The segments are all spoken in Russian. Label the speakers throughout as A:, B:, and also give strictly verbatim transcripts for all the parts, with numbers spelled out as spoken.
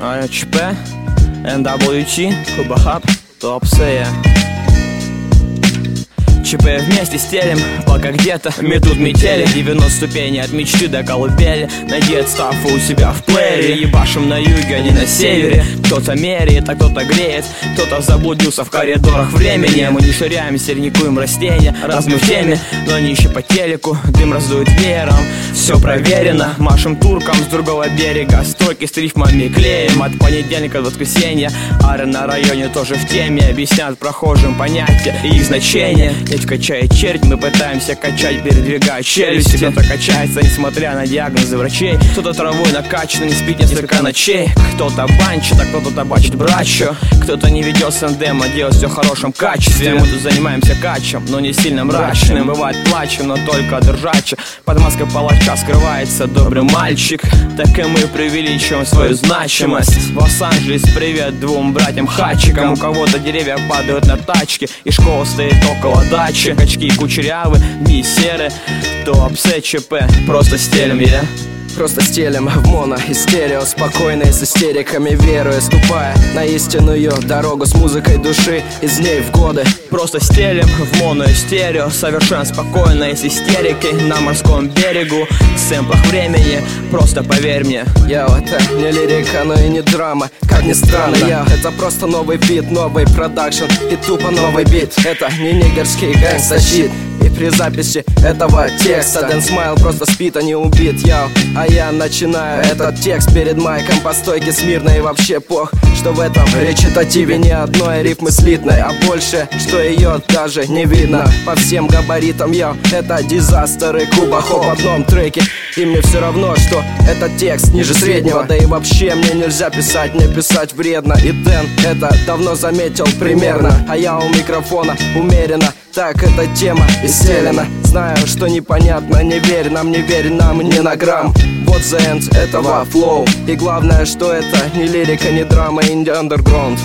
A: ЧП, эн дабл ю ти, Куба Хаб, Топсея. ЧП вместе стелим, пока где-то метут метели. девяносто ступеней от мечты до колыбели. Найди отставку у себя в плеере. Ебашим на юге, а не на севере. Кто-то меряет, а кто-то греет. Кто-то заблудился в коридорах времени. Мы не ширяем, серникуем растения. Раз мы в теме, но не ищи по телеку. Дым раздует веером, все проверено. Машем туркам с другого берега. Стойки с рифмами клеим. От понедельника до воскресенья. Ары на районе тоже в теме. Объяснят прохожим понятия и их значения. Качает чернь, мы пытаемся качать, передвигая челюсти. Кто-то качается, несмотря на диагнозы врачей. Кто-то травой накачан, не спит несколько ночей. Кто-то банчит, а кто-то табачит брачо. Кто-то не ведет сэндем, а делает все в хорошем качестве. Мы тут занимаемся качем, но не сильно мрачным. Бывает плачем, но только держача. Под маской палача скрывается добрый мальчик. Так и мы преувеличиваем свою значимость. В Лос-Анджелес привет двум братьям-хатчикам. У кого-то деревья падают на тачки, и школа стоит около дачи. Качки кучерявы, дни серы, Топсе, ЧП, просто стелим, я yeah.
B: Просто стелим в моно и стерео, спокойно и с истериками веруя, ступая на истинную дорогу с музыкой души из дней в годы.
A: Просто стелим в моно и стерео, совершенно спокойно и с истерикой на морском берегу, в сэмплах времени, просто поверь мне.
B: Я это не лирика, но и не драма, как ни странно, я это просто новый бит, новый продакшн и тупо новый бит. Это не нигерский гэнгста-щит. И при записи этого текста Дэн Смайл просто спит, а не убит, яу. А я начинаю этот текст перед майком по стойке смирно. И вообще пох, что в этом речитативе не одной рифмы слитной, а больше, что ее даже не видно. По всем габаритам, яу, это дизастер и Куба Хоп в одном треке. И мне все равно, что этот текст ниже среднего. Да и вообще мне нельзя писать, мне писать вредно. И Дэн это давно заметил примерно. А я у микрофона умеренно. Так эта тема исцелена. Знаю, что непонятно, не верь нам, не верь нам ни на грамм. Вот the end этого флоу. И главное, что это не лирика, не драма, инди андерграунд.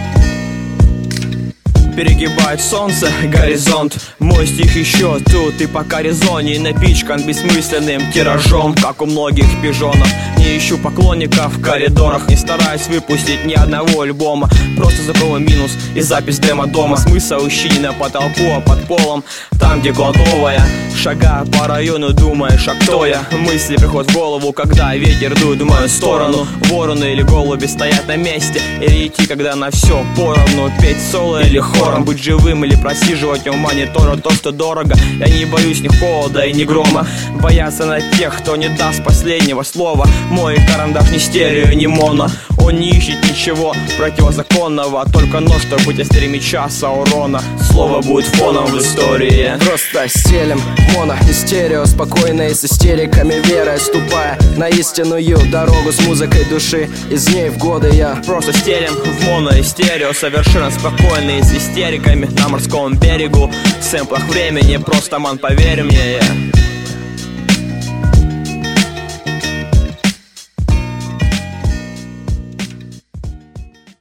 A: Перегибает солнце, горизонт. Мой стих еще тут и пока резоне. И напичкан бессмысленным тиражом, как у многих пижонов. Не ищу поклонников в коридорах, не стараюсь выпустить ни одного альбома. Просто закрою минус и запись демо дома. Смысл ищи не на потолку, а под полом, там где кладовая. Шагая по району, думаешь, а кто я? Мысли приходят в голову, когда ветер дует в мою сторону. Вороны или голуби стоят на месте. Или идти, когда на все поровну. Петь соло или хор, быть живым или просиживать у монитора то, что дорого. Я не боюсь ни холода и ни грома. Бояться на тех, кто не даст последнего слова. Мой карандаш не стерео, не моно. Он не ищет ничего противозаконного, только нож, чтобы быть острее меча Саурона. Слово будет фоном в истории.
B: Просто стелим моно и стерео, спокойно и с истериками верой, ступая на истинную дорогу с музыкой души из дней в годы. Я
A: просто стелим в моно и стерео, совершенно спокойно и с истериками на морском берегу, в сэмплах времени, просто ман, поверь мне, yeah.